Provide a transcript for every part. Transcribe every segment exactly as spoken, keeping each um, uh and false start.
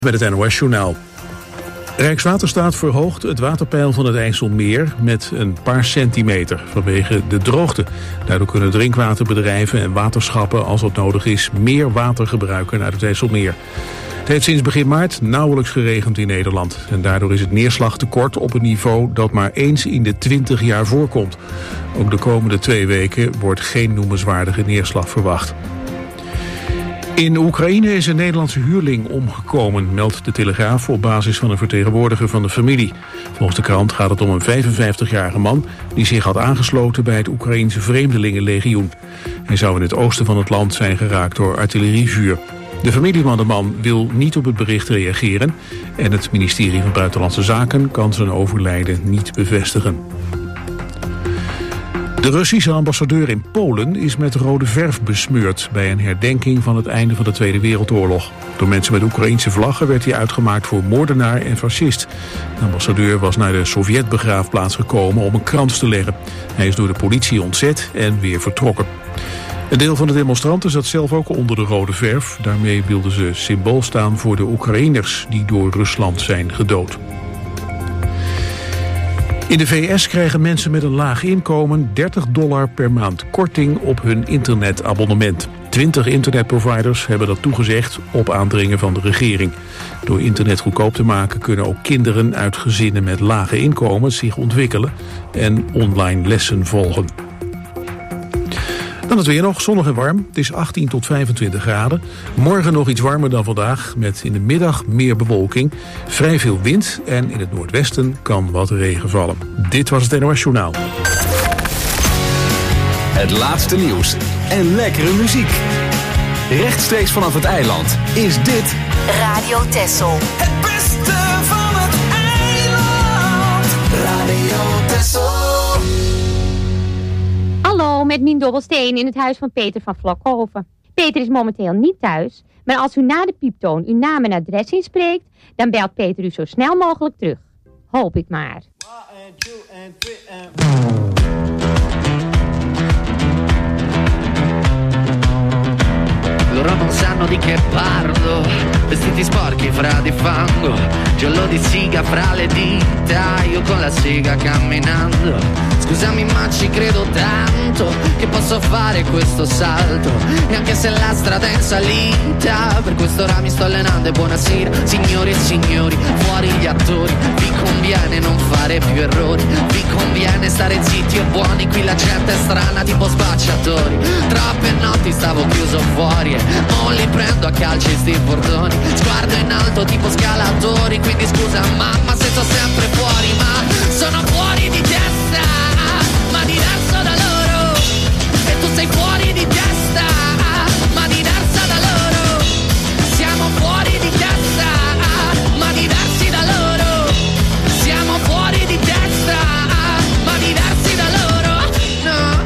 Met het N O S-journaal. Rijkswaterstaat verhoogt het waterpeil van het IJsselmeer met een paar centimeter vanwege de droogte. Daardoor kunnen drinkwaterbedrijven en waterschappen, als dat nodig is, meer water gebruiken uit het IJsselmeer. Het heeft sinds begin maart nauwelijks geregend in Nederland. En daardoor is het neerslagtekort op een niveau dat maar eens in de twintig jaar voorkomt. Ook de komende twee weken wordt geen noemenswaardige neerslag verwacht. In Oekraïne is een Nederlandse huurling omgekomen, meldt de Telegraaf op basis van een vertegenwoordiger van de familie. Volgens de krant gaat het om een vijfenvijftigjarige man die zich had aangesloten bij het Oekraïense Vreemdelingenlegioen. Hij zou in het oosten van het land zijn geraakt door artillerievuur. De familie van de man wil niet op het bericht reageren en het ministerie van Buitenlandse Zaken kan zijn overlijden niet bevestigen. De Russische ambassadeur in Polen is met rode verf besmeurd bij een herdenking van het einde van de Tweede Wereldoorlog. Door mensen met Oekraïense vlaggen werd hij uitgemaakt voor moordenaar en fascist. De ambassadeur was naar de Sovjetbegraafplaats gekomen om een krans te leggen. Hij is door de politie ontzet en weer vertrokken. Een deel van de demonstranten zat zelf ook onder de rode verf. Daarmee wilden ze symbool staan voor de Oekraïners die door Rusland zijn gedood. In de V S krijgen mensen met een laag inkomen dertig dollar per maand korting op hun internetabonnement. twintig internetproviders hebben dat toegezegd op aandringen van de regering. Door internet goedkoop te maken kunnen ook kinderen uit gezinnen met lage inkomens zich ontwikkelen en online lessen volgen. Dan het weer nog, zonnig en warm. Het is achttien tot vijfentwintig graden. Morgen nog iets warmer dan vandaag, met in de middag meer bewolking. Vrij veel wind en in het noordwesten kan wat regen vallen. Dit was het N O S Journaal. Het laatste nieuws en lekkere muziek. Rechtstreeks vanaf het eiland is dit Radio Texel. Het beste van het eiland. Radio Texel. Hallo, met Mien Dobbelsteen in het huis van Peter van Vlokhoven. Peter is momenteel niet thuis, maar als u na de pieptoon uw naam en adres inspreekt, dan belt Peter u zo snel mogelijk terug. Hoop ik maar. Loro non sanno di che parlo, vestiti sporchi fra di fango, giallo di siga fra le dita, io con la siga camminando. Scusami ma ci credo tanto che posso fare questo salto, e anche se la strada è in salita, per quest'ora mi sto allenando. E buonasera signori e signori, fuori gli attori, vi conviene non fare più errori, vi conviene stare zitti e buoni, qui la gente è strana tipo spacciatori. Troppe notti stavo chiuso fuori e mo li prendo a calci sti portoni, sguardo in alto tipo scalatori, quindi scusa mamma se sto sempre fuori, ma sono fuori di testa, ma diverso da loro, e tu sei fuori di testa, ma diversa da loro, siamo fuori di testa, ma diversi da loro, siamo fuori di testa, ma diversi da loro, no.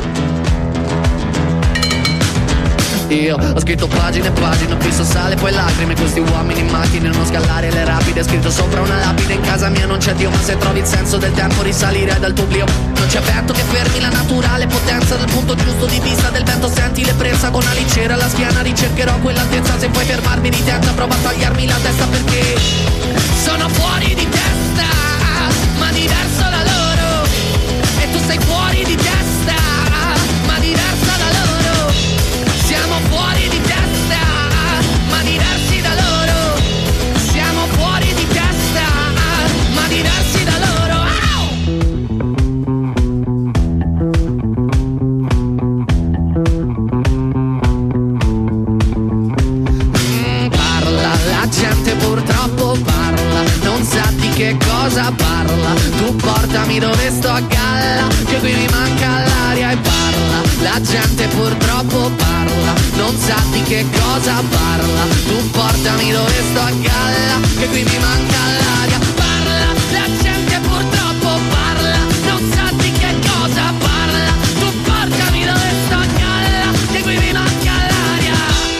Io ho scritto pagine e pagine, ho visto sale poi lacrime, questi uomini in macchine, non scalare le rapide, scritto sopra una lapide, in casa mia non c'è Dio, ma se trovi il senso del tempo risalire dal tuo oblio, non c'è vento che fermi la naturale potenza del punto giusto di vista del vento, senti l'ebbrezza con alicera alla schiena, ricercherò quell'altezza, se puoi fermarmi di testa prova a tagliarmi la testa, perché sono fuori di testa, ma diverso da loro, e tu sei fuori di testa, ma diversa da loro, siamo fuori di testa, ma diversi da loro, siamo fuori di testa, ma diversi da loro. Mm, parla, la gente purtroppo parla, non sa di che cosa parla, tu portami dove sto a galla, che qui mi manca l'aria, e parla, la gente purtroppo parla, non sa di che cosa parla, tu portami dove sto a galla, che qui mi manca l'aria, parla, la gente purtroppo parla, non sa di che cosa parla, tu portami dove sto a galla, che qui mi manca l'aria,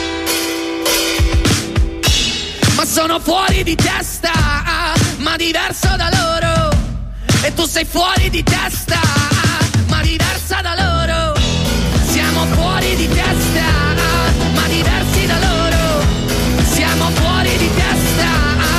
ma sono fuori di testa, ma diverso da loro, e tu sei fuori di testa, ma diversa da loro, siamo fuori di testa, ma diversi da loro, siamo fuori di testa,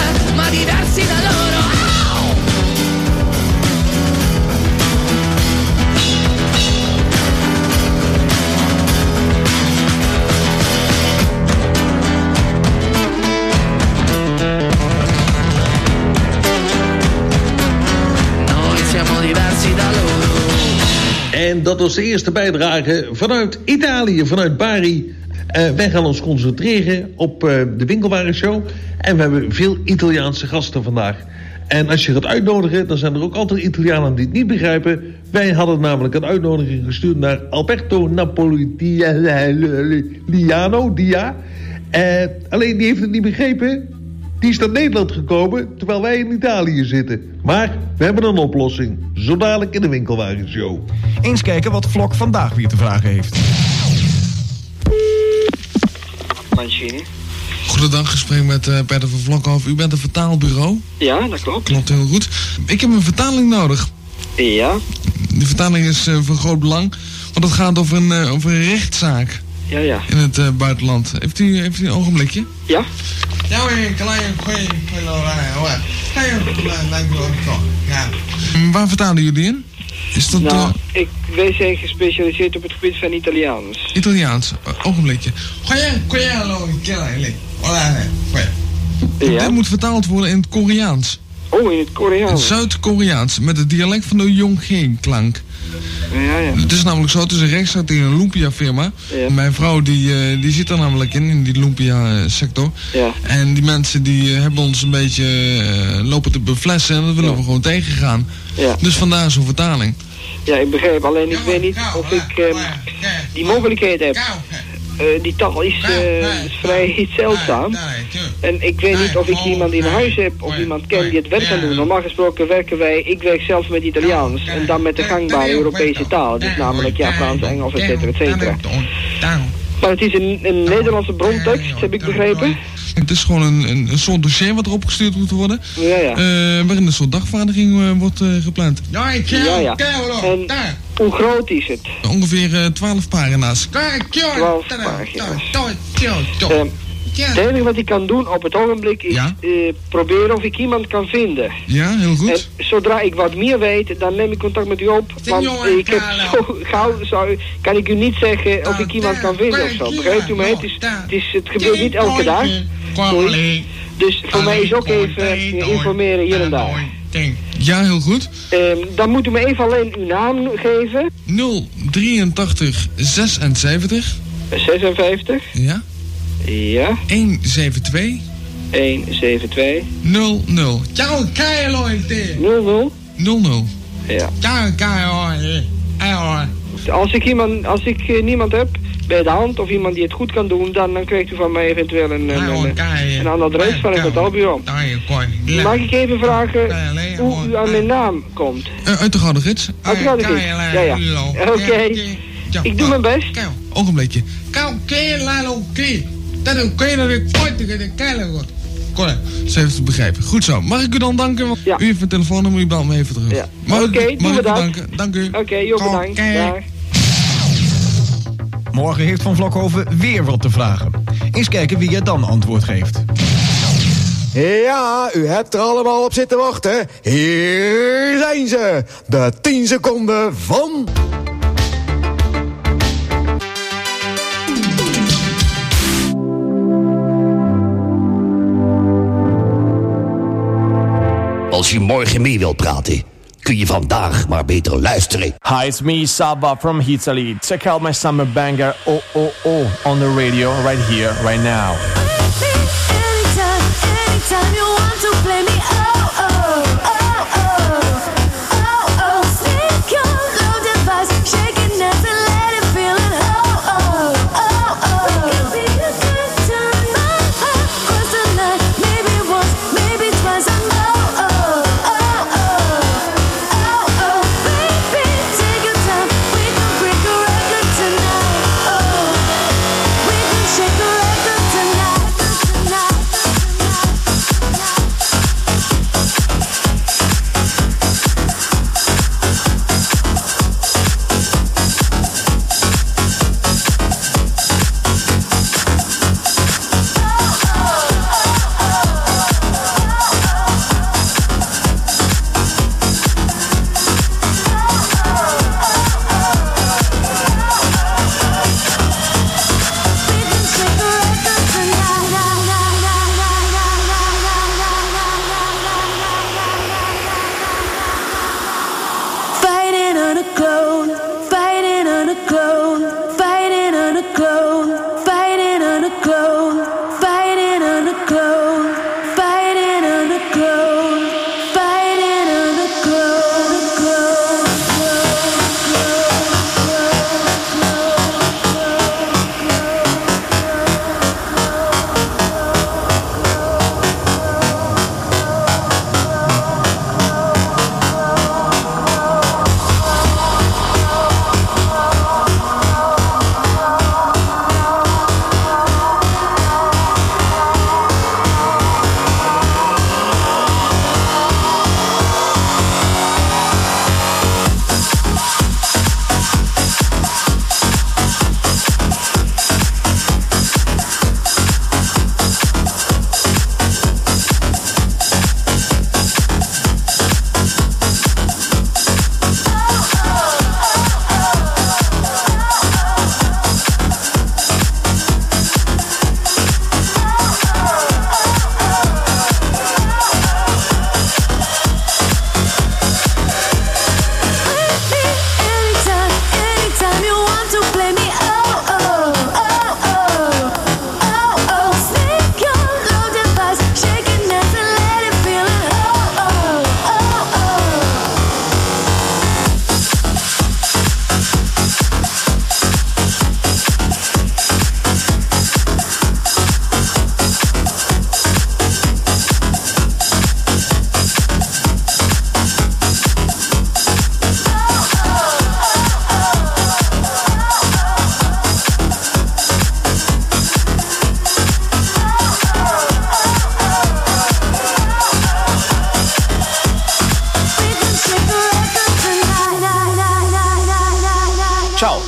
En dat was de eerste bijdrage vanuit Italië, vanuit Bari. Uh, wij gaan ons concentreren op uh, de winkelwarenshow. En we hebben veel Italiaanse gasten vandaag. En als je gaat uitnodigen, dan zijn er ook altijd Italianen die het niet begrijpen. Wij hadden namelijk een uitnodiging gestuurd naar Alberto Napolitano, Dia. Uh, alleen die heeft het niet begrepen. Die is naar Nederland gekomen, terwijl wij in Italië zitten. Maar we hebben een oplossing. Zo dadelijk in de winkelwarenshow. Eens kijken wat Vlok vandaag weer te vragen heeft. Mancini. Goedendag, gesprek met uh, Peter van Vlokhoff. U bent een vertaalbureau? Ja, dat klopt. Klopt heel goed. Ik heb een vertaling nodig. Ja. Die vertaling is uh, van groot belang, want het gaat over een, uh, over een rechtszaak. Ja, ja. In het uh, buitenland. Heeft u, heeft u een ogenblikje? Ja. Ja, waar vertalen jullie in? Is dat, nou, uh, ik, wij zijn gespecialiseerd op het gebied van Italiaans. Italiaans, uh, ogenblikje. Ja. Dit moet vertaald worden in het Koreaans. Oh, in het Koreaans. Het Zuid-Koreaans, met het dialect van de Yonghae-klank. Ja, ja. Het is namelijk zo, het is een rechtszaak tegen een lumpia-firma. Ja. Mijn vrouw die, uh, die zit er namelijk in, in die lumpia-sector. Ja. En die mensen die uh, hebben ons een beetje uh, lopen te beflessen en dat willen ja. we gewoon tegengaan. Ja. Dus vandaar zo'n vertaling. Ja, ik begrijp, alleen ik weet niet of ik uh, die mogelijkheid heb. Uh, die taal is, uh, is vrij zeldzaam. En ik weet niet of ik iemand in huis heb of iemand ken die het werk kan doen. Normaal gesproken werken wij, ik werk zelf met Italiaans en dan met de gangbare Europese taal. Dus namelijk ja, Frans, Engels, et cetera, et cetera. Maar het is een, een Nederlandse brontekst, heb ik begrepen. Het is gewoon een, een, een soort dossier wat erop gestuurd moet worden. Ja, ja. Uh, waarin een soort dagvaarding uh, wordt uh, gepland. Ja, ja. En hoe groot is het? Ongeveer uh, twaalf pagina's. twaalf pagina's. Uh, het enige wat ik kan doen op het ogenblik is ja? uh, proberen of ik iemand kan vinden. Ja, heel goed. En zodra ik wat meer weet, dan neem ik contact met u op. Want uh, ik heb zo gauw, zou, kan ik u niet zeggen of ik iemand kan vinden of zo. Begrijpt u mij? Het, is, het, is, het gebeurt niet elke dag. Dus voor mij is ook even uh, informeren hier en daar. Ja, heel goed. Um, dan moet u me even alleen uw naam geven. nul drieëntachtig zesenzeventig. zesenvijftig. Ja. Ja. honderdzevenentwintig. honderdzevenentwintig. nul nul. Ciao, Carlo. nul nul. nul nul. Ja. Ciao, Carlo. Als ik iemand, als ik uh, niemand heb bij de hand of iemand die het goed kan doen, dan, dan krijgt u van mij eventueel een, een, een, een ander adres van het betaalbureau. Mag ik even vragen hoe u aan mijn naam komt? Uh, uit de Gouden Gids. Uit de Gouden Gids, ja ja. Oké, okay. Ik doe mijn best. Ogenblikje. Ze heeft het begrepen. Goed zo. Mag ik u dan danken? Want ja. U heeft mijn telefoonnummer, u belt me even terug. Ja. Oké, okay, mag ik u bedankt. danken? Dank u. Oké, okay, joh, bedankt. Dag. Morgen heeft Van Vlokhoven weer wat te vragen. Eens kijken wie er dan antwoord geeft. Ja, u hebt er allemaal op zitten wachten. Hier zijn ze. De tien seconden van... Als je morgen mee wilt praten, kun je vandaag maar beter luisteren. Hi, it's me, Saba from Italy. Check out my summer banger, oh oh oh, on the radio, right here, right now. Anytime, anytime you want to play me, oh oh, oh oh, oh oh. Sneak your low device, shake it, dance and let it feel it, oh oh, oh oh. We can be a good time, oh oh, cross the night, maybe once, maybe twice, I know. Shake the record tonight.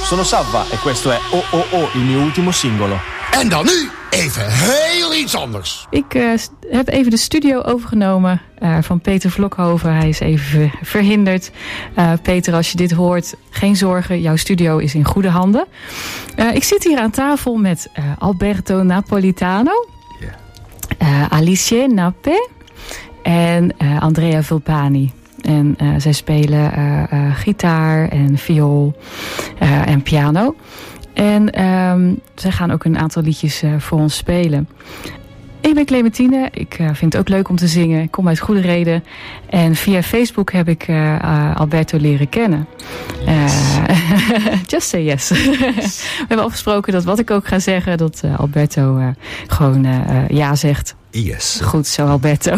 sono Savva e questo è Oh Oh Oh, il mio ultimo singolo. En dan nu even heel iets anders. Ik uh, heb even de studio overgenomen uh, van Peter Vlokhoven. Hij is even verhinderd. Uh, Peter, als je dit hoort, geen zorgen. Jouw studio is in goede handen. Uh, ik zit hier aan tafel met uh, Alberto Napolitano. Yeah. Uh, Alice Nappe. En uh, Andrea Vulpani. En uh, zij spelen uh, uh, gitaar en viool uh, en piano. En um, zij gaan ook een aantal liedjes uh, voor ons spelen. Ik ben Clementine. Ik uh, vind het ook leuk om te zingen. Ik kom uit Goede Reden. En via Facebook heb ik uh, uh, Alberto leren kennen. Uh, just say yes. We hebben afgesproken dat wat ik ook ga zeggen, dat uh, Alberto uh, gewoon uh, uh, ja zegt. Yes. Goed zo, Alberto.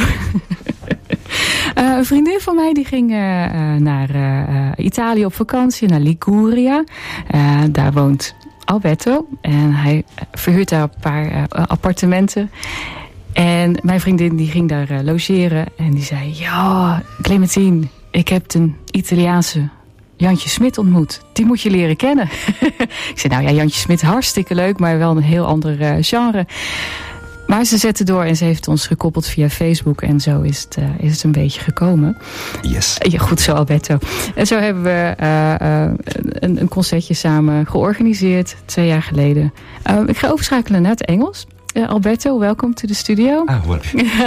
Uh, een vriendin van mij die ging uh, uh, naar uh, Italië op vakantie, naar Liguria. Uh, daar woont Alberto en hij verhuurt daar een paar uh, appartementen. En mijn vriendin die ging daar uh, logeren en die zei: ja, Clementine, ik heb een Italiaanse Jantje Smit ontmoet. Die moet je leren kennen. Ik zei: nou ja, Jantje Smit, hartstikke leuk, maar wel een heel ander uh, genre. Maar ze zette door en ze heeft ons gekoppeld via Facebook. En zo is het, uh, is het een beetje gekomen. Yes. Ja, goed zo, Alberto. En zo hebben we uh, uh, een, een concertje samen georganiseerd. Twee jaar geleden. Uh, ik ga overschakelen naar het Engels. Uh, Alberto, welkom to the studio. Ah, well.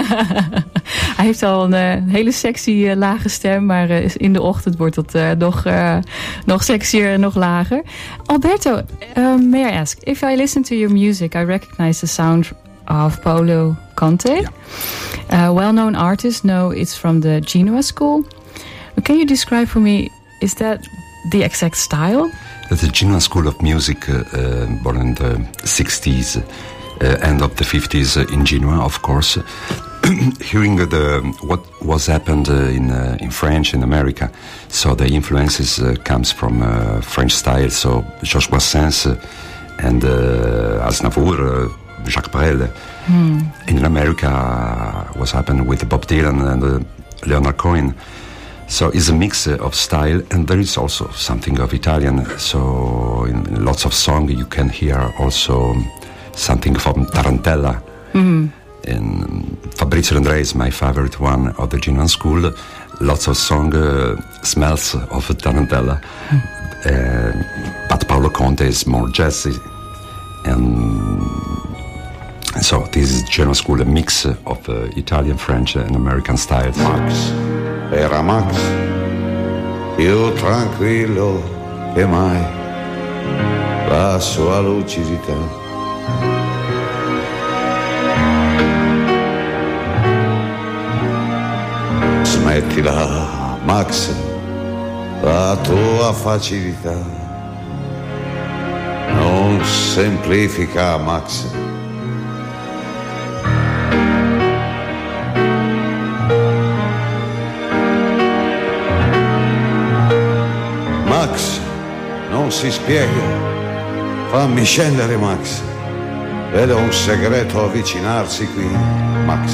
Hij heeft al een uh, hele sexy uh, lage stem. Maar uh, in de ochtend wordt dat uh, nog, uh, nog sexier en nog lager. Alberto, uh, may I ask? If I listen to your music, I recognize the sound of Paolo Conte. Yeah. Uh, well-known artists know it's from the Genoa school. But can you describe for me, is that the exact style? The Genoa School of Music, uh, uh, born in the sixties, uh, end of the fifties uh, in Genoa, of course. Hearing the what was happened uh, in uh, in French in America, so the influences uh, comes from uh, French style. So Georges Brassens uh, and uh, Aznavour. Uh, Jacques Brel. Hmm. In America uh, was happened with Bob Dylan and uh, Leonard Cohen. So it's a mix uh, of style, and there is also something of Italian. So in lots of songs you can hear also something from Tarantella. Hmm. And Fabrizio André is my favorite one of the Genoa school. Lots of song uh, smells of Tarantella. Hmm. Uh, but Paolo Conte is more jazzy. And so this is Genoa School, a mix of uh, Italian, French and American styles. Max era Max, più tranquillo che mai, la sua lucidità. Smettila, Max, la tua facilità non semplifica, Max. Max, non si spiega. Fammi scendere, Max. Vedo un segreto avvicinarsi qui, Max.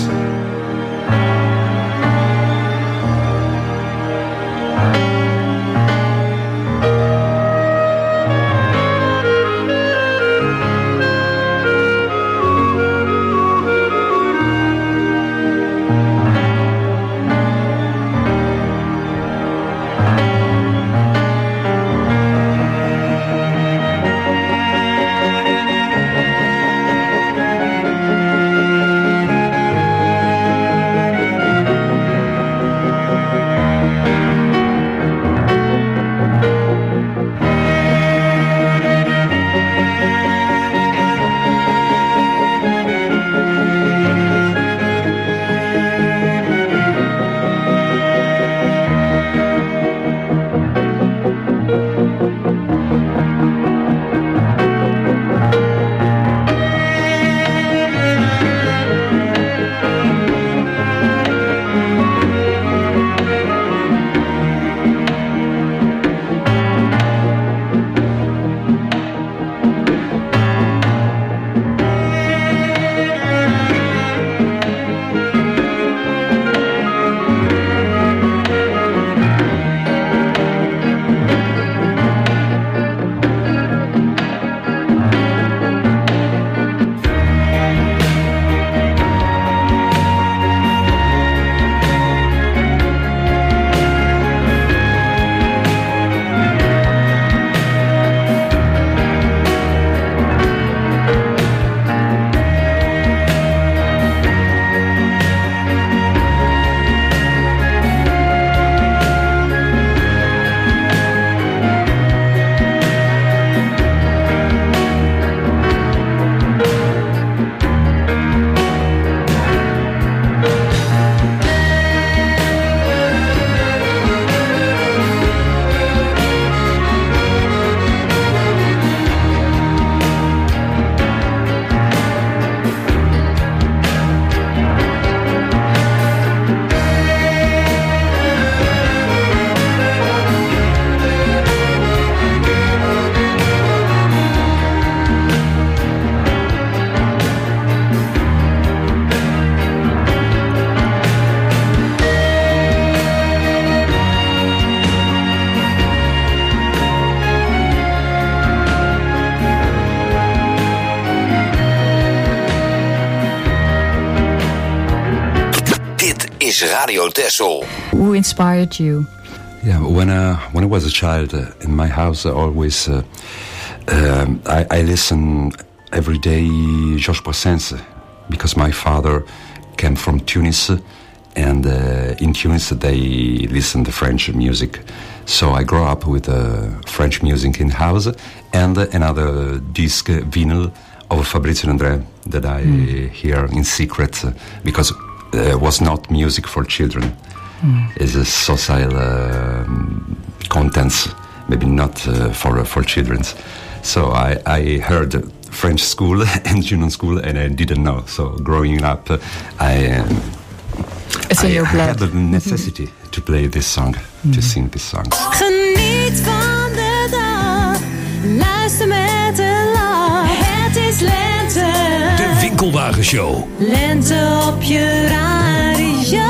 is Radio Texel. Who inspired you? Yeah, when uh, when I was a child uh, in my house, I always uh, um, I, I listen every day Georges Brassens because my father came from Tunis, and uh, in Tunis they listen to French music. So I grew up with uh, French music in house and uh, another disc uh, vinyl of Fabrizio André that I mm. hear in secret uh, because it uh, was not music for children. Mm. It's a social uh, contents, maybe not uh, for uh, for children. So I, I heard French school and German school, and I didn't know. So growing up, uh, I, um, it's in I, your I blood. had the necessity mm-hmm. to play this song, mm. to sing this song. Geniet van de dag, luister met de lach. Het is lente. De Winkelwagenshow. Lente op je radio.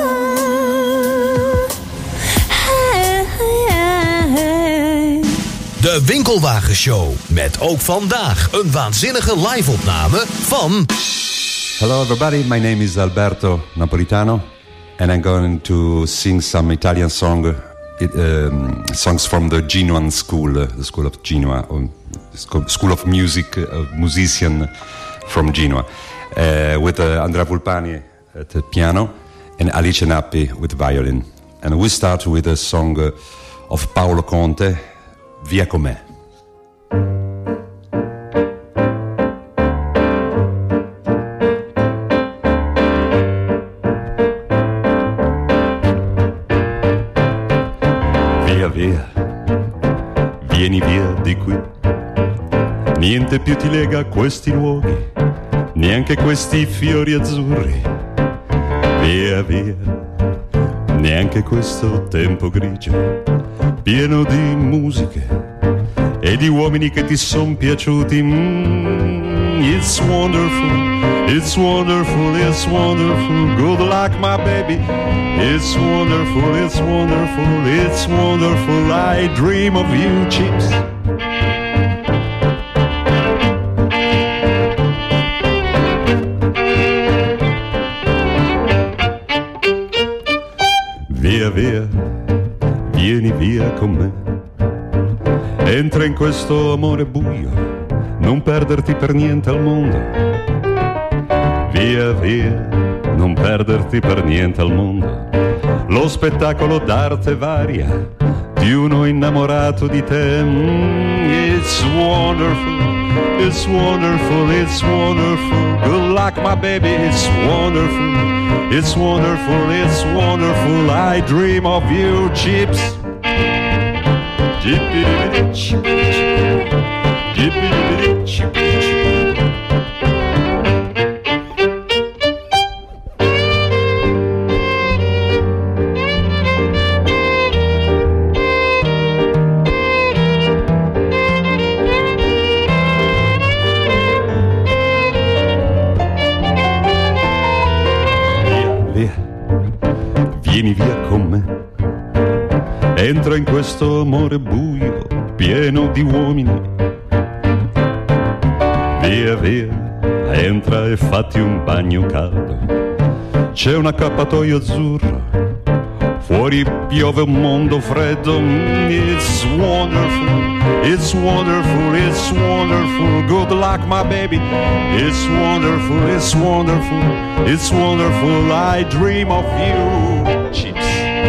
Hey, hey, hey. De Winkelwagenshow. Met ook vandaag een waanzinnige live-opname van... Hello everybody, my name is Alberto Napolitano. And I'm going to sing some Italian song, uh, it, um, songs from the Genoan school, uh, the school of Genoa, um, school of music, uh, musician from Genoa, uh, with uh, Andrea Vulpani at the piano and Alice Nappi with violin. And we start with a song uh, of Paolo Conte, Via con me. Via, vieni via di qui. Niente più ti lega a questi luoghi, neanche questi fiori azzurri. Via, via, neanche questo tempo grigio, pieno di musiche e di uomini che ti son piaciuti. Mm, it's wonderful, it's wonderful, it's wonderful. Good luck, my baby. It's wonderful, it's wonderful, it's wonderful. I dream of you, chips. Via, via, vieni via con me. Entra in questo amore buio, non perderti per niente al mondo. Via, via, non perderti per niente al mondo. Lo spettacolo d'arte varia di uno innamorato di te. Mm, it's wonderful, it's wonderful, it's wonderful. Good luck, my baby, it's wonderful, it's wonderful, it's wonderful. I dream of you, chips. Vieni via con me, entra in questo amore buio, pieno di uomini. Via, via, entra e fatti un bagno caldo. C'è un accappatoio azzurro, fuori piove un mondo freddo. Mm, it's wonderful, it's wonderful, it's wonderful. Good luck, my baby. It's wonderful, it's wonderful, it's wonderful. I dream of you. Chips.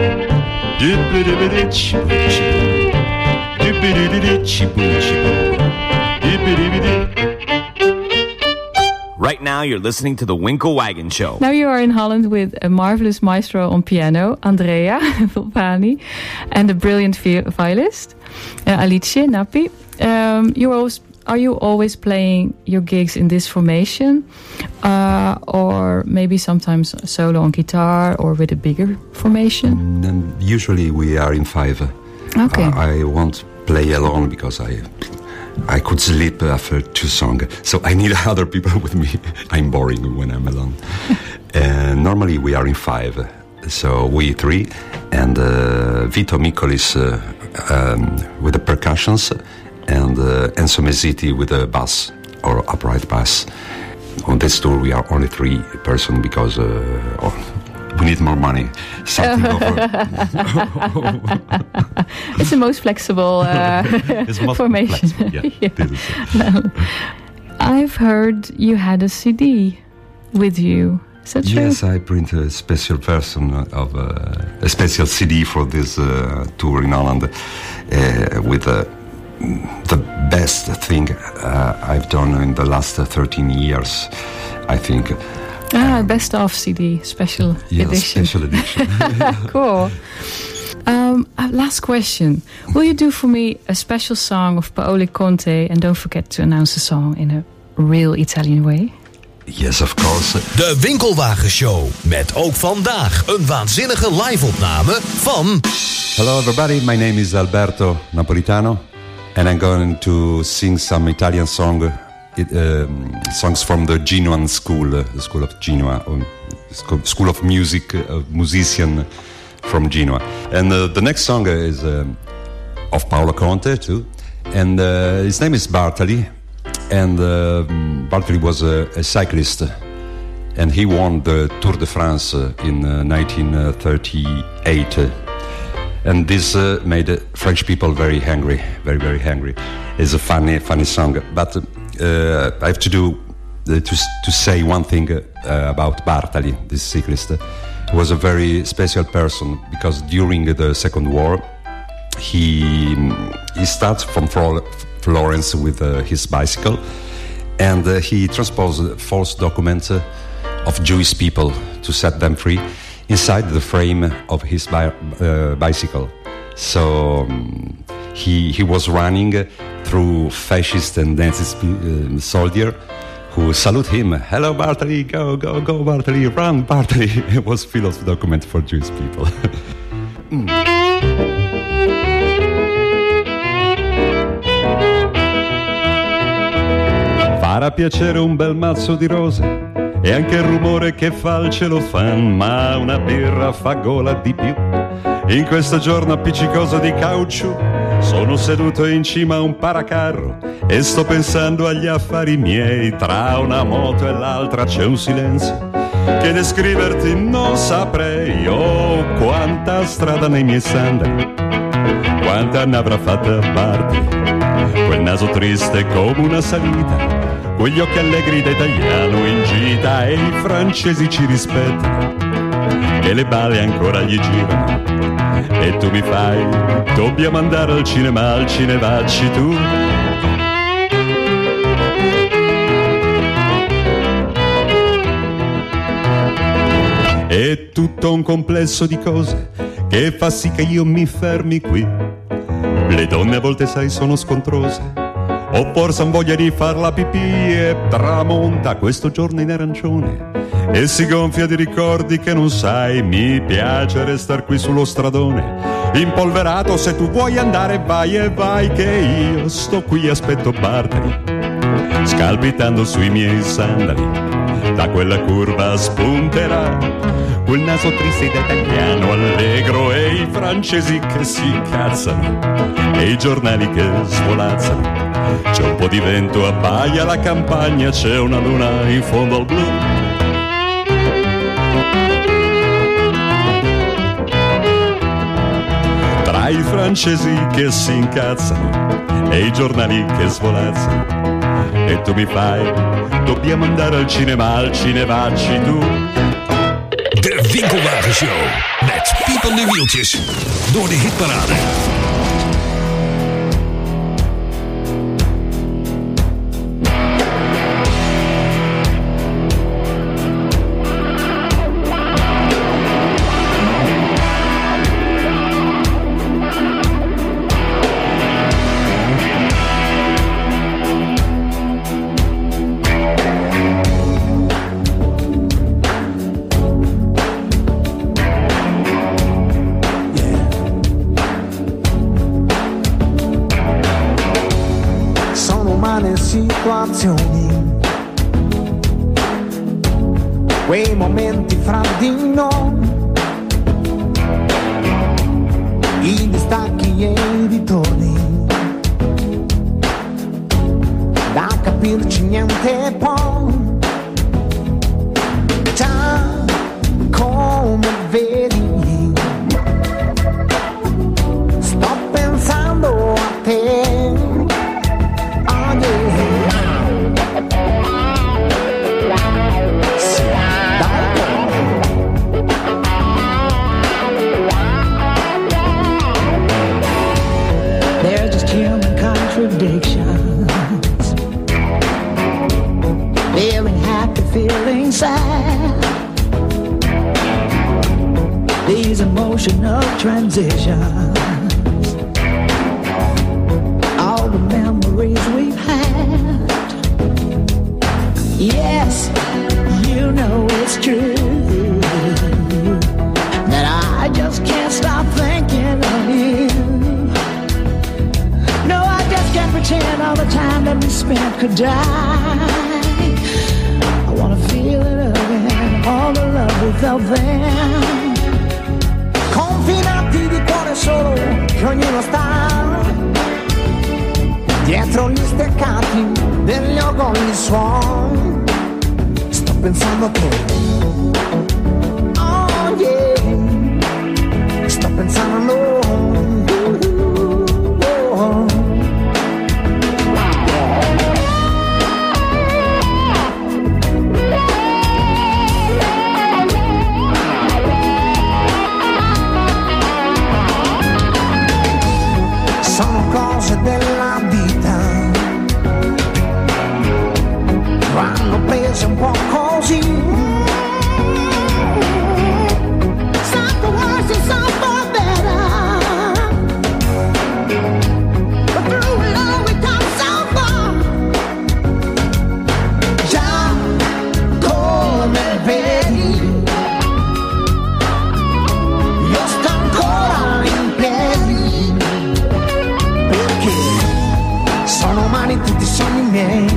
Right now you're listening to the Winkle Wagon Show. Now you are in Holland with a marvelous maestro on piano, Andrea Vulpani, and a brilliant vi- violist, uh, Alice Nappi. Um, you always, are you always playing your gigs in this formation? Uh, or maybe sometimes solo on guitar or with a bigger formation? And usually we are in five. Okay. Uh, I won't play alone because I I could sleep after two songs. So I need other people with me. I'm boring when I'm alone. And normally we are in five. So we three and uh, Vito Micolis uh, um, with the percussions and uh, Enzo Mezziti with the bass or upright bass. On this tour we are only three person because uh, we need more money. Something over. It's the most flexible uh, it's most formation. Flexible, yeah. yeah. I've heard you had a C D with you. Is that true? Yes, I print a special version of uh, a special C D for this uh, tour in Holland uh, with uh, the best thing uh, I've done in the last uh, thirteen years, I think. Ah, best of C D, special yeah, edition. Special edition. Cool. Um, uh, last question. Will you do for me a special song of Paolo Conte? And don't forget to announce the song in a real Italian way. Yes, of course. De Winkelwagen Show. Met ook vandaag een waanzinnige live-opname van... Hello everybody, my name is Alberto Napolitano. And I'm going to sing some Italian song, it, um, songs from the Genoan school, uh, the school of Genoa, um, school, school of music, uh, musician from Genoa. And uh, the next song is um, of Paolo Conte too. And uh, his name is Bartali. And uh, Bartali was a, a cyclist. And he won the Tour de France uh, in uh, nineteen thirty-eight. And this uh, made uh, French people very angry, very, very angry. It's a funny, funny song. But uh, I have to do uh, to to say one thing uh, about Bartali, this cyclist. He was a very special person because during the Second War, he he starts from Florence with uh, his bicycle, and uh, he transposed false documents uh, of Jewish people to set them free inside the frame of his bi- uh, bicycle. So um, he he was running through fascist and Nazi uh, soldier who salute him. Hello Bartali, go, go, go Bartali, run Bartali. It was full of documents for Jewish people. mm. Farà piacere un bel mazzo di rose e anche il rumore che fa il celofan, ma una birra fa gola di più. In questo giorno appiccicoso di caucciù sono seduto in cima a un paracarro e sto pensando agli affari miei. Tra una moto e l'altra c'è un silenzio che descriverti non saprei. Oh, quanta strada nei miei sandali, quanta ne avrà fatta Bartali, quel naso triste come una salita, quegli occhi allegri da italiano in gita, e i francesi ci rispettano e le balle ancora gli girano. E tu mi fai, dobbiamo andare al cinema, al cinevacci tu. È tutto un complesso di cose che fa sì che io mi fermi qui. Le donne a volte sai sono scontrose, o forse han voglia di far la pipì, e tramonta questo giorno in arancione e si gonfia di ricordi che non sai. Mi piace restar qui sullo stradone impolverato, se tu vuoi andare vai e vai, che io sto qui aspetto Bartali scalpitando sui miei sandali. Da quella curva spunterà quel naso triste da italiano allegro, e i francesi che si incazzano e i giornali che svolazzano. C'è un po' di vento, abbaia la campagna, c'è una luna in fondo al blu. Tra i francesi che si incazzano e i giornali che svolazzano, e tu mi fai, dobbiamo andare al cinema, al cinevacci tu. De Winkelwagen Show met piepende wieltjes door de hitparade. Situazioni, quei momenti fra di noi, i distacchi e i ritorni, da capirci niente poi, già come these emotional transitions, all the memories we've had. Yes, you know it's true that I just can't stop thinking of you. No, I just can't pretend all the time that we spent could die. I wanna feel it again, all the love we felt then. Confinati di cuore solo, che ognuno sta dietro gli steccati degli orgogli suoni. Sto pensando a te, oh yeah, sto pensando a noi. Oh. Sono cose della vita, vanno prese un po' così. Some for worse and some for better, but through it all we come so far. Già come vedi, io sto ancora in piedi, perché sono umani tutti i sogni miei.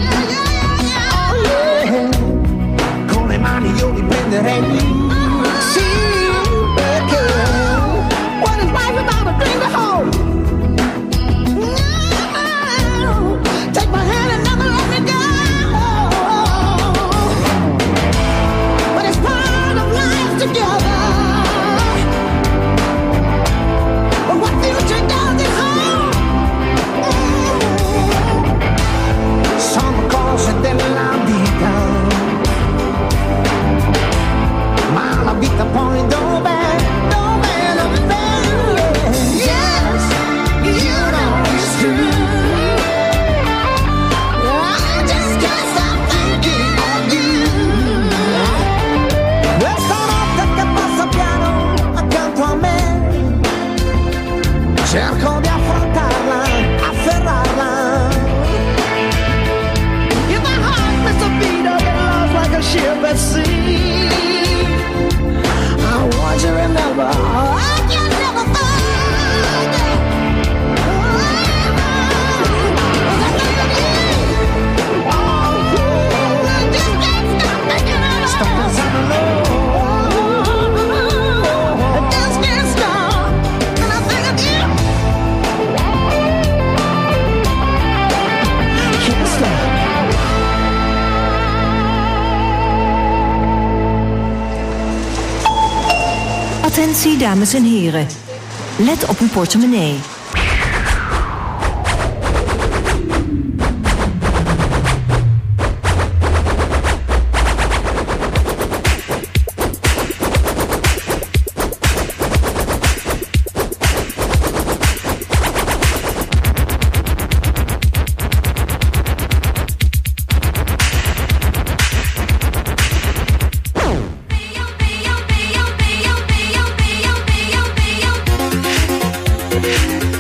Io li prenderei, sì, perché what is life without a dream to hold? No, take my hand and never let me go. But it's part of life together. But what future does it hold? Sono cose della vita, ma la vita poi dov'è, dov'è, dov'è? Yes, you know it's true. I just can't stop thinking of you. Questa notte che passa piano accanto a me, cerco di affrontarla, afferrarla. If my heart missed a beat, I get lost like a ship at sea. I want you to remember, I can never forget. Oh, I just can't stop thinking of you. Stop pensando a I just can't stop, and I think of you. Can't stop. Attentie dames en heren. Let op uw portemonnee. Be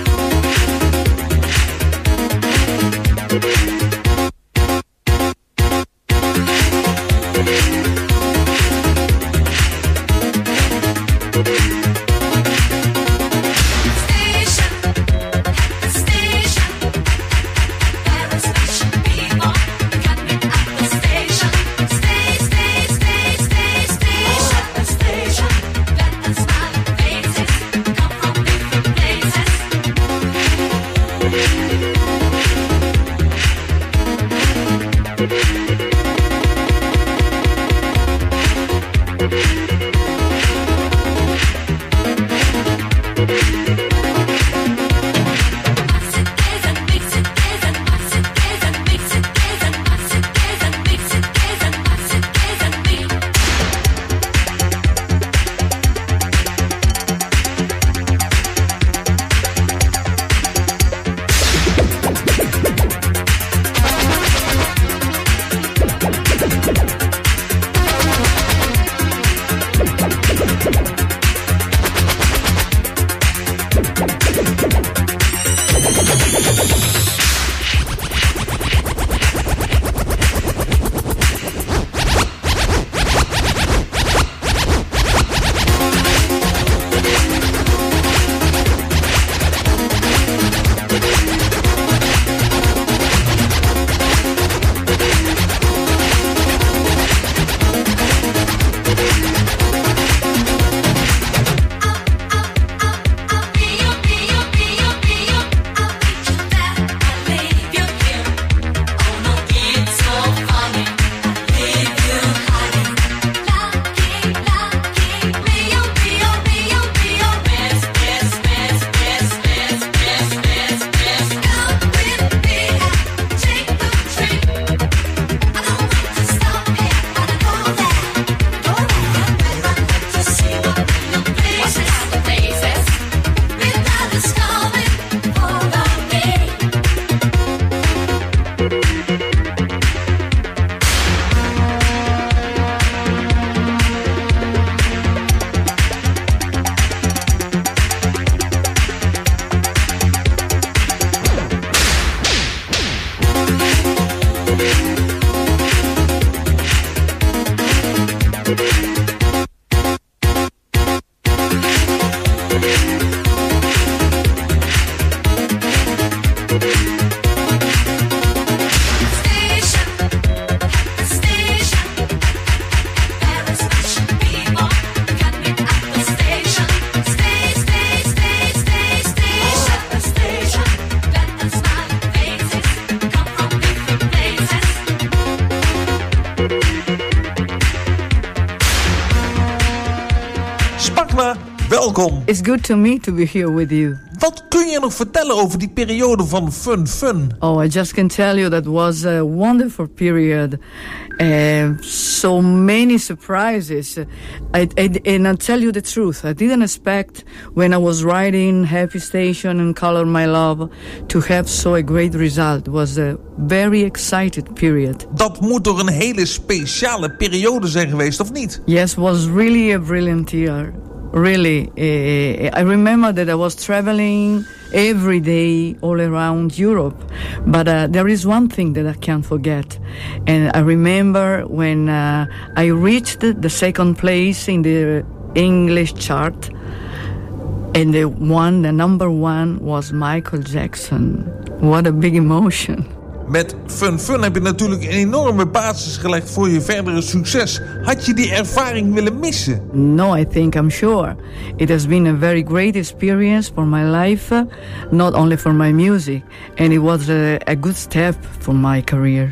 Welkom. It's good to me to be here with you. Wat kun je nog vertellen over die periode van Fun Fun? Oh, I just can tell you that was a wonderful period. Uh, so many surprises. I, I, and I'll tell you the truth. I didn't expect when I was writing Happy Station and Color My Love to have so a great result. It was a very excited period. Dat moet toch een hele speciale periode zijn geweest, of niet? Yes, it was really a brilliant year. Really, uh, I remember that I was traveling every day all around Europe. But uh, there is one thing that I can't forget. And I remember when uh, I reached the second place in the English chart. And the one, the number one was Michael Jackson. What a big emotion. Met Fun Fun heb je natuurlijk een enorme basis gelegd voor je verdere succes. Had je die ervaring willen missen? No, I think I'm sure. It has been a very great experience for my life, uh, not only for my music. And it was a, a good step for my career.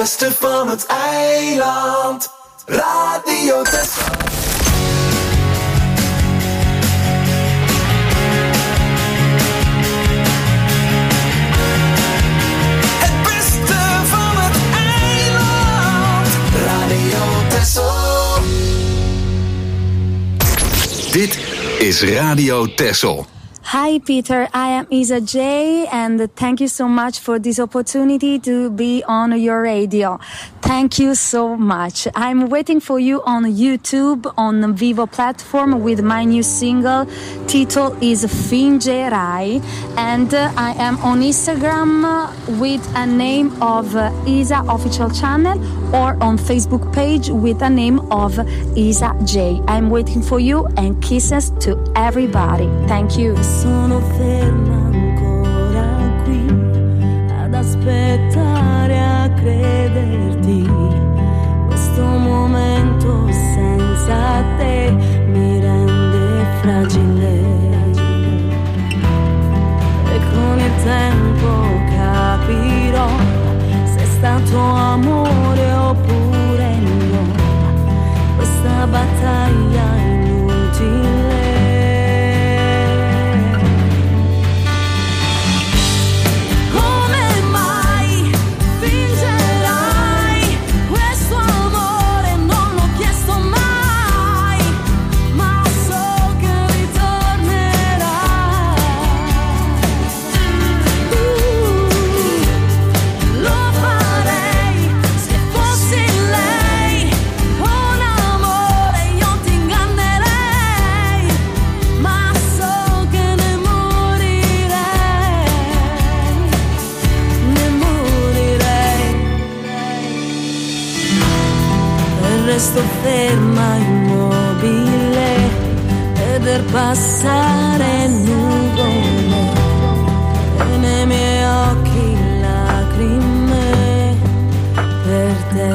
beste van het eiland. Radio Texel. Het beste van het eiland. Radio Texel. Dit is Radio Texel. Hi Peter, I am Isa J and thank you so much for this opportunity to be on your radio. Thank you so much. I'm waiting for you on YouTube on the Vivo platform with my new single. Title is Fingerai and uh, I am on Instagram with a name of uh, Isa Official Channel or on Facebook page with a name of Isa J. I'm waiting for you and kisses to everybody. Thank you. Sono ferma ancora qui ad aspettare, a crederti. Questo momento senza te mi rende fragile. E con il tempo capirò se è stato amore oppure no. Questa battaglia è inutile. Resto ferma immobile, veder passare nuvole e nei miei occhi lacrime per te.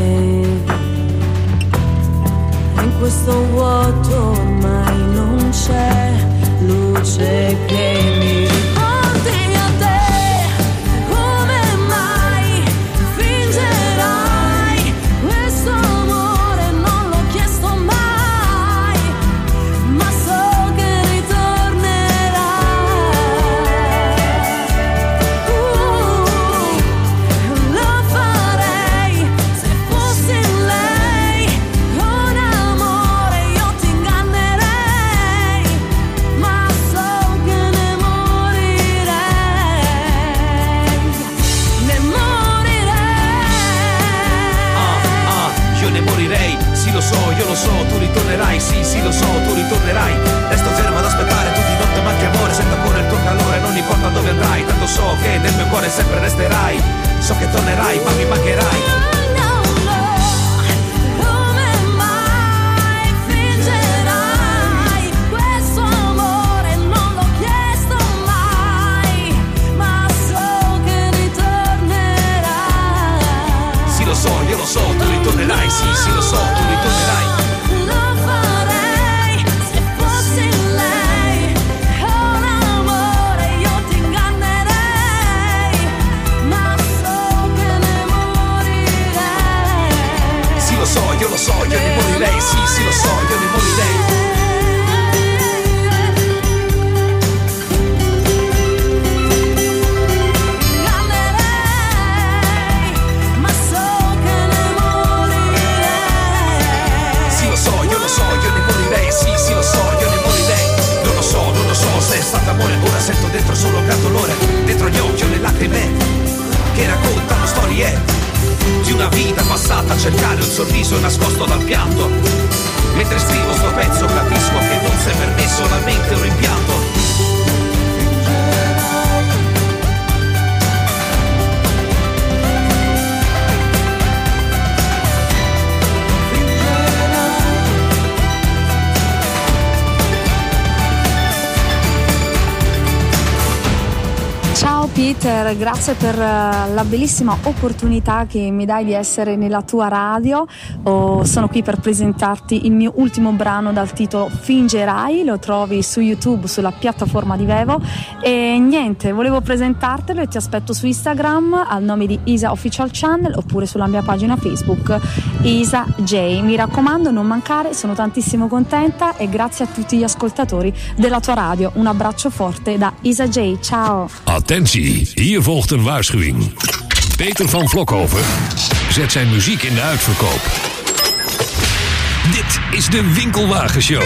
In questo vuoto ormai non c'è luce che mi riporti a te. Come mai fingerai questo amore? Non l'ho chiesto mai, ma so che ritornerai. Uh, lo farei se fossi lei. Con amore io ti ingannerei, ma so che ne morirei. Ne morirei. Ah, ah, io ne morirei. Sì lo so, io lo so, tu ritornerai. Sì, sì lo so, tu ritornerai. Resto fermo ad aspettare tu di notte, ma anche amore. Sento ancora il tuo calore, non importa dove andrai. Tanto so che nel mio cuore sempre resterai. So che tornerai, ma mi mancherai. Come mai fingerai questo amore? Non l'ho chiesto mai, ma so che ritornerai. Sì lo so, io lo so, tu ritornerai. Sì, sì lo so, tu ritornerai. Lo farei se fossi lei. Con amore io ti ingannerei, ma so che ne morirei. Sì lo so, io lo so, io ne morirei. Sì, sì lo so, io ne morirei. Ma so che ne morirei. Sì lo so, io lo so, io ne morirei. Sì, sì lo so, io ne morirei. Non lo so, non lo so se è stato amore. Ora sento dentro solo un gran dolore. Dentro gli occhi ho le lacrime che raccontano storie di una vita passata a cercare un sorriso nascosto dal pianto. Mentre scrivo sto pezzo capisco che non si è per me solamente un rimpianto. Ciao Peter, grazie per la bellissima opportunità che mi dai di essere nella tua radio. Oh, sono qui per presentarti il mio ultimo brano dal titolo Fingerai, lo trovi su YouTube, sulla piattaforma di Vevo. E niente, volevo presentartelo e ti aspetto su Instagram al nome di Isa Official Channel oppure sulla mia pagina Facebook Isa J. Mi raccomando, non mancare, sono tantissimo contenta e grazie a tutti gli ascoltatori della tua radio. Un abbraccio forte da Isa J. Ciao. Attentie, hier volgt een waarschuwing. Peter van Vlokhoven zet zijn muziek in de uitverkoop. Dit is de Winkelwagenshow.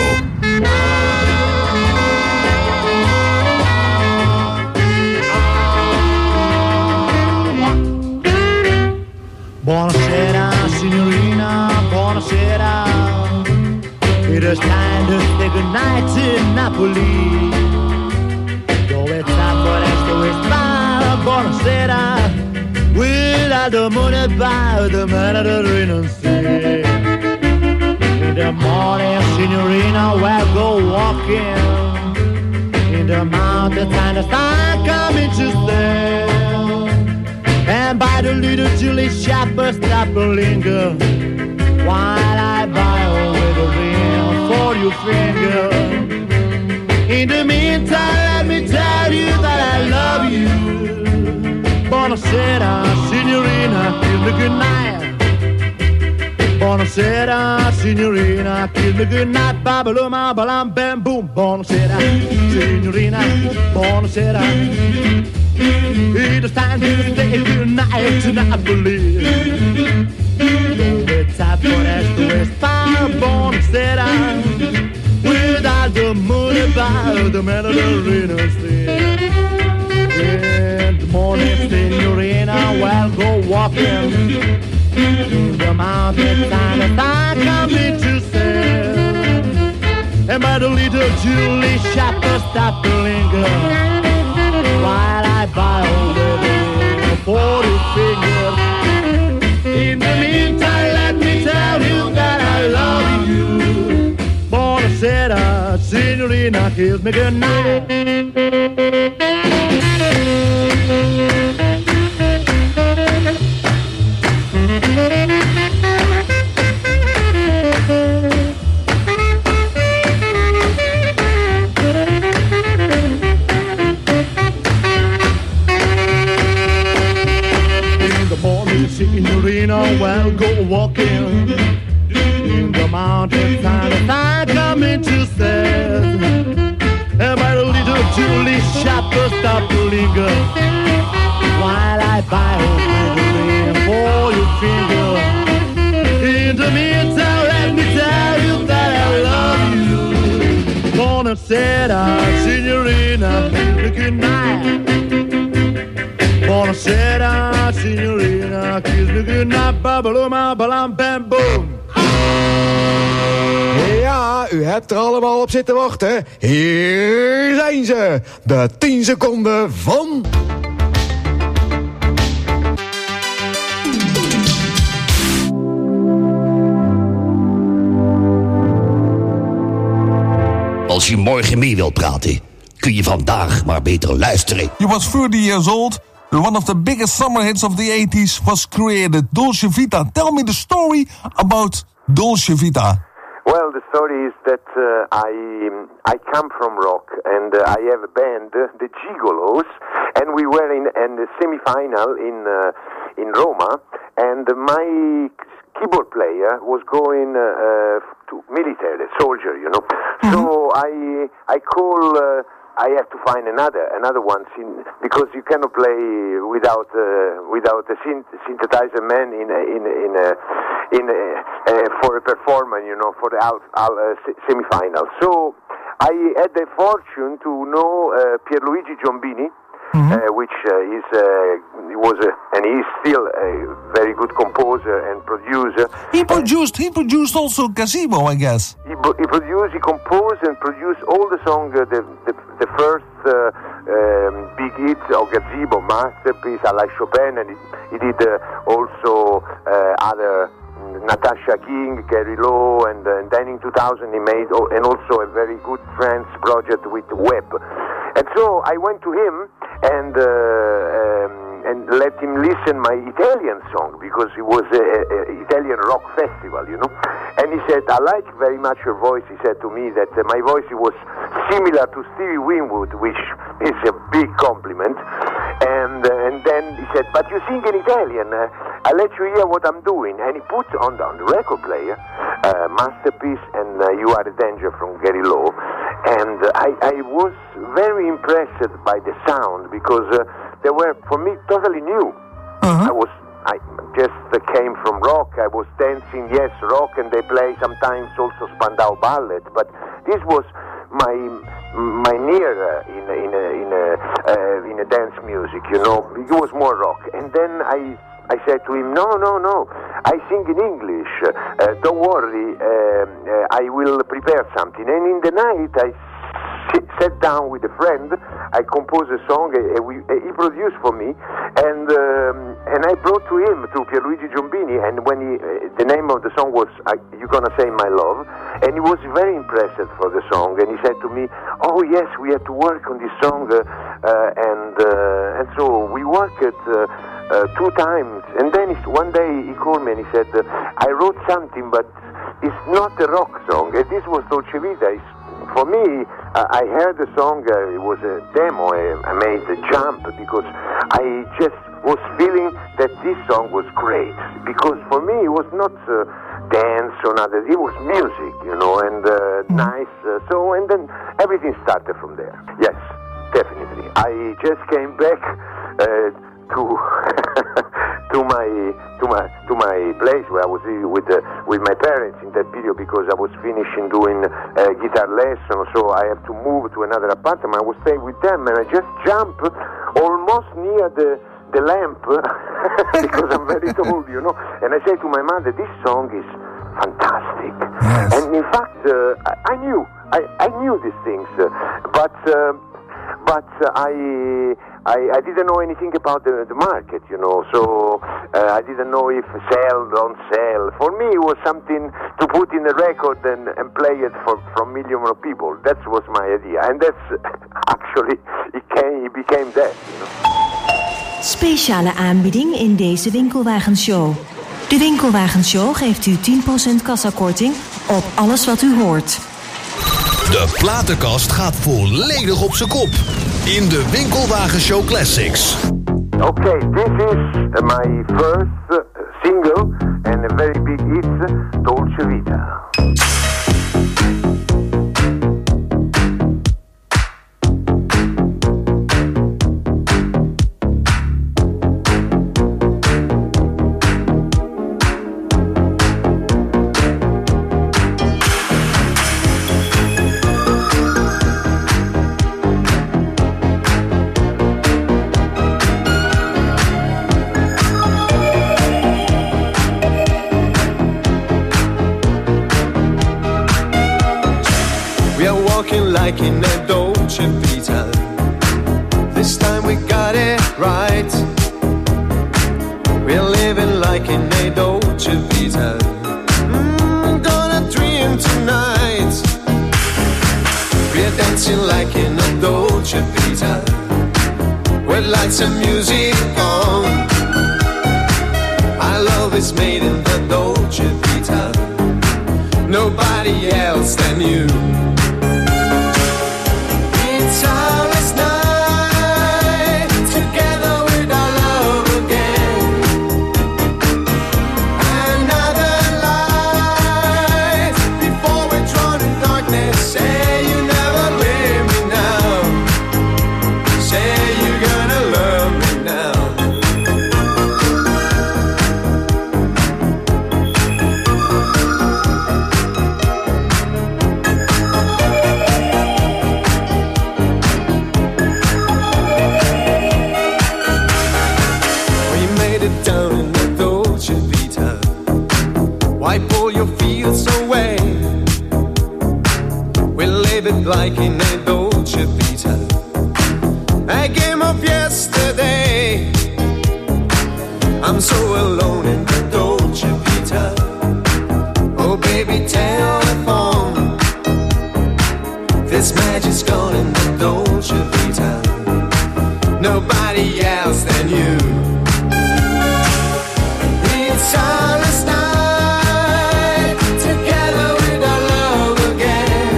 Buonasera signorina, buonasera. It is time to say goodnight to Napoli. Dove Tambo resto questa buonasera. Without the money by the Mediterranean Sea. In the morning signorina we'll go walking. In the mountains and the sun coming to sail. And by the little Julie shopper stop to linger. While I buy a little ring for your finger. In the meantime, let me tell you that I love you. Buonasera, signorina, kiss me goodnight. Buonasera, signorina, kiss me goodnight. Babaloma, balam, bam, boom. Buonasera, signorina, buonasera. It is time to say goodnight to Napoli. It's time for us to aspire, buonasera. Without the moon about the Mediterranean Sea. In the morning, signorina, we'll go walking. In the mountains and I come in to sail. And by the little Julie shopper stop to linger. While I buy all the forty fingers. In the meantime, let me tell you that I love you. Buonasera, signorina, kiss me goodnight. In the morning, signorina, we'll go walking. In the mountains and I come into says. And my little Julie shopper stop to linger. While I buy a ring for your finger. In the meantime, let me tell you that I love you. Buonasera, signorina, good night. Buonasera, signorina, kiss me good night. Babaloma, balam, bam, boom. Ja, u hebt er allemaal op zitten wachten. Hier zijn ze, de tien seconden van... Als je morgen mee wilt praten, kun je vandaag maar beter luisteren. He was thirty years old. One of the biggest summer hits of the eighties was created, Dolce Vita. Tell me the story about Dolce Vita. Well, the story is that uh, I um, I come from rock, and uh, I have a band, uh, the Gigolos, and we were in, in the semi-final in uh, in Roma, and my keyboard player was going uh, uh, to military, soldier, you know. Mm-hmm. So I I call. Uh, I have to find another another one in, because you cannot play without uh, without a synth- synthesizer man in a, in a, in a, in a, uh, for a performance, you know, for the out, out, uh, semi-final. So I had the fortune to know uh, Pierluigi Giombini, mm-hmm. uh, which uh, is uh, was a, and he is still a very good composer and producer. He produced he produced also Gazebo, I guess. He, he produced, he composed and produced all the songs, uh, the, the the first uh, um, big hits of Gazebo, Masterpiece, I like Chopin, and he, he did uh, also uh, other Natasha King, Gary Lowe, and, uh, and then in two thousand he made, oh, and also a very good France project with Webb. And so I went to him, and uh, um, and let him listen my Italian song, because it was a, a, a Italian rock festival, you know. And he said, I like very much your voice. He said to me that uh, my voice was similar to Stevie Winwood, which is a big compliment. And uh, and then he said, but you sing in Italian. Uh, I'll let you hear what I'm doing. And he put on the, on the record player uh, Masterpiece and uh, You Are a Danger from Gary Lowe. And uh, I, I was very impressed by the sound, because uh, they were, for me, totally new. Uh-huh. I was, I just uh, came from rock. I was dancing, yes, rock, and they play sometimes also Spandau Ballet. But this was my my near uh, in a, in a, in a, uh, in a dance music, you know. It was more rock. And then I I said to him, no, no, no, I sing in English. Uh, don't worry, uh, uh, I will prepare something. And in the night, I sit, sat down with a friend. I composed a song. Uh, we, uh, he produced for me, and um, and I brought to him, to Pierluigi Giombini. And when he, uh, the name of the song was uh, "You're Gonna Say My Love," and he was very impressed for the song. And he said to me, "Oh yes, we have to work on this song," uh, uh, and uh, and so we worked. Uh, Uh, two times, and then he, one day he called me and he said, uh, I wrote something, but it's not a rock song. And this was Dolce Vita. It's, for me, uh, I heard the song, uh, it was a demo, I, I made a jump, because I just was feeling that this song was great, because for me it was not uh, dance or nothing, it was music, you know, and uh, nice, uh, so, and then everything started from there. Yes, definitely. I just came back uh, to to my to my to my place where I was with uh, with my parents in that period, because I was finishing doing uh, guitar lessons, so I have to move to another apartment. I was staying with them, and I just jumped almost near the the lamp because I'm very tall, you know. And I said to my mother, "This song is fantastic." Yes. And in fact, uh, I, I knew I, I knew these things, uh, but uh, but uh, I. I, I didn't know anything about the, the market, you know, so uh, I didn't know if sell, don't sell. For me, it was something to put in a record and, and play it for, for millions of people. That was my idea. And that's actually, it, came, it became that, you know. Speciale aanbieding in deze winkelwagenshow. De winkelwagenshow geeft u tien procent kassakorting op alles wat u hoort. De platenkast gaat volledig op zijn kop. In de Winkelwagenshow Classics. Okay, this is my first uh, single and a very big hit, Dolce Vita. Like in a Dolce Vita, this time we got it right. We're living like in a Dolce Vita. Mm, gonna dream tonight. We're dancing like in a Dolce Vita, with lights and music on. Our love is made in the Dolce Vita, nobody else than you. It's our last night, together with our love again. Another light, before we're drawn in darkness. Say you never leave me now. Say you're gonna love me now. Wipe all your fears away. We live it like in a Dolce Vita, a game of yesterday. I'm so alone in the Dolce Vita. Oh baby, telephone. This magic's gone in the Dolce Vita. No and you. It's silence night, together with our love again.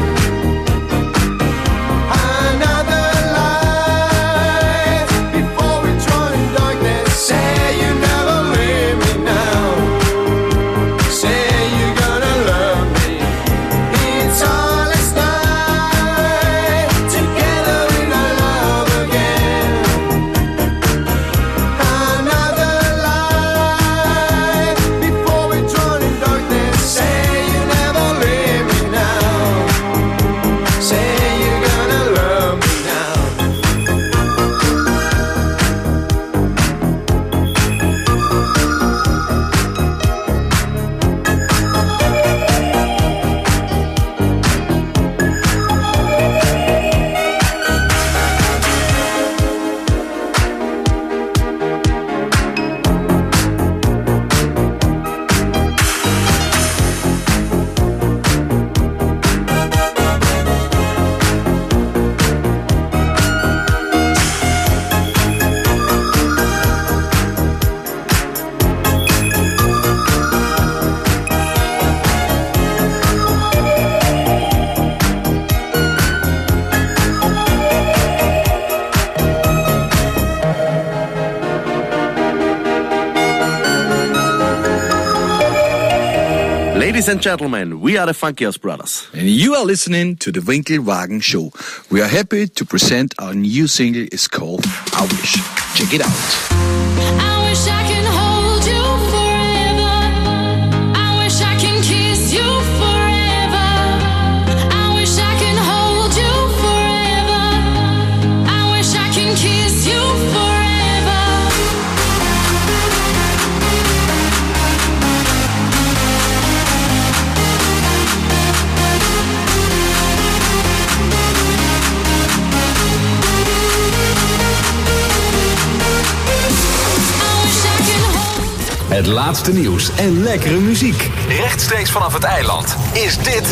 Another life before we drown in darkness. Say you never leave me now. Say you're gonna love me. It's silence night, together with our love again. Another life before we drown in darkness. Say you never leave me now. Say you're gonna love me now. Ladies and gentlemen, we are the Funky Brothers. And you are listening to the Winkelwagen Show. We are happy to present our new single. It's called I Wish. Check it out. I wish I can hold you forever. I wish I can kiss you forever. I wish I can hold you forever. I wish I can kiss you forever. Het laatste nieuws en lekkere muziek. Rechtstreeks vanaf het eiland is dit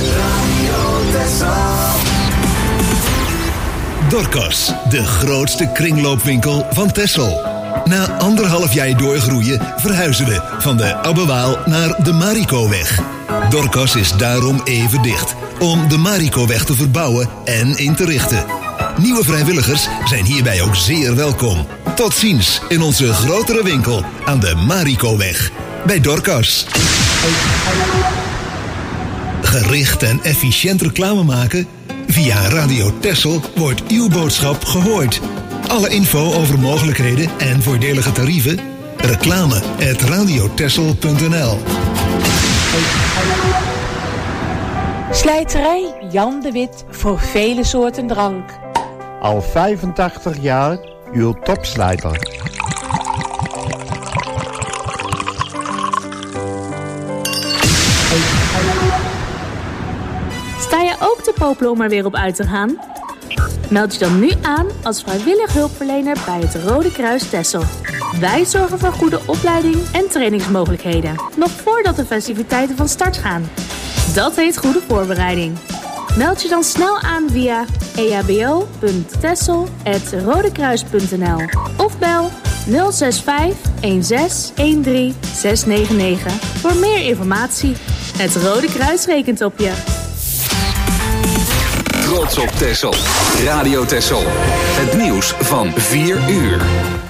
Dorcas, de grootste kringloopwinkel van Texel. Na anderhalf jaar doorgroeien verhuizen we van de Abbewaal naar de Marikoweg. Dorcas is daarom even dicht, om de Marikoweg te verbouwen en in te richten. Nieuwe vrijwilligers zijn hierbij ook zeer welkom. Tot ziens in onze grotere winkel aan de Marikoweg bij Dorcas. Gericht en efficiënt reclame maken? Via Radio Texel wordt uw boodschap gehoord. Alle info over mogelijkheden en voordelige tarieven? Reclame at radiotexel punt n l. Slijterij Jan de Wit voor vele soorten drank. Al vijfentachtig jaar uw topslijter. Sta je ook te popelen om er weer op uit te gaan? Meld je dan nu aan als vrijwillig hulpverlener bij het Rode Kruis Texel. Wij zorgen voor goede opleiding en trainingsmogelijkheden, nog voordat de festiviteiten van start gaan. Dat heet goede voorbereiding. Meld je dan snel aan via e h b o punt texel apenstaartje rodekruis punt n l of bel nul zes vijf een zes een drie zes negen negen voor meer informatie. Het Rode Kruis rekent op je. Trots op Texel. Radio Texel. Het nieuws van vier uur.